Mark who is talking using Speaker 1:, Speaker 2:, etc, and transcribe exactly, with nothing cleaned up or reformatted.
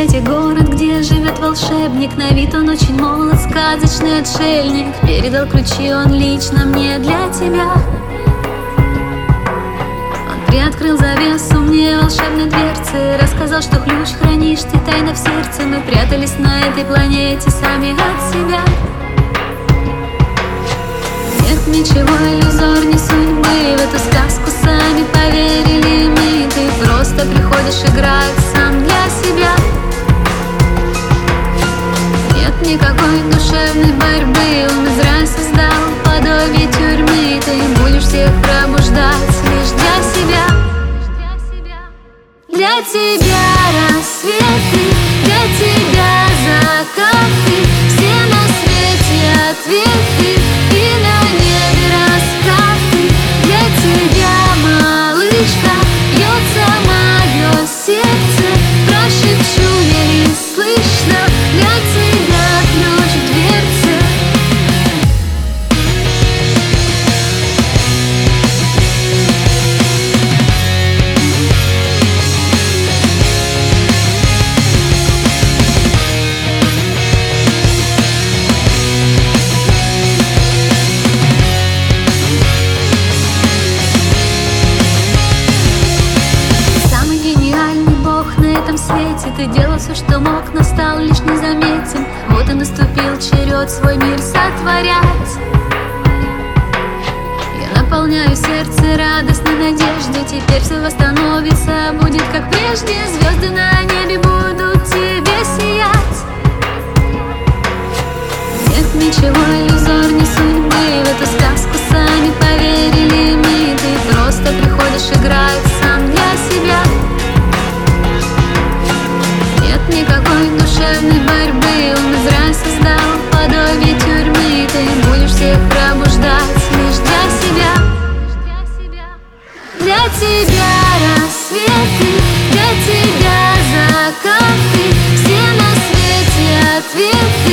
Speaker 1: свете город, где живет волшебник. На вид он очень молод, сказочный отшельник. Передал ключи он лично мне для тебя. Он приоткрыл завесу мне волшебной дверцы, рассказал, что ключ хранишь ты тайно в сердце. Мы прятались на этой планете сами от себя. Нет ничего иллюзорней судьбы, в эту сказку сами поверили мы. Ты просто приходишь играть сам для себя. Нет никакой душевной борьбы, он Израиль создал подобие тюрьмы. Ты будешь всех пробуждать лишь для себя. Для тебя рассветы, для тебя закаты, все на свете ответы и на небе раскаты. Для тебя, малышка, бьется мое сердце, прошепчу еле слышно, для тебя ключ в дверце. Ты делал все, что мог, но стал лишь незаметен. Вот и наступил черед свой мир сотворять. Я наполняю сердце радостной надеждой. Теперь все восстановится, будет как прежде. Звезды на небе будут тебе сиять. Нет ничего иллюзорней судьбы, в эту сказку сами поверили мы. Ты просто приходишь играть сам для себя. Никакой душевной борьбы, он Израиль создал подобие тюрьмы. Ты будешь всех пробуждать лишь для себя. Для тебя рассветы, для тебя закаты, все на свете ответы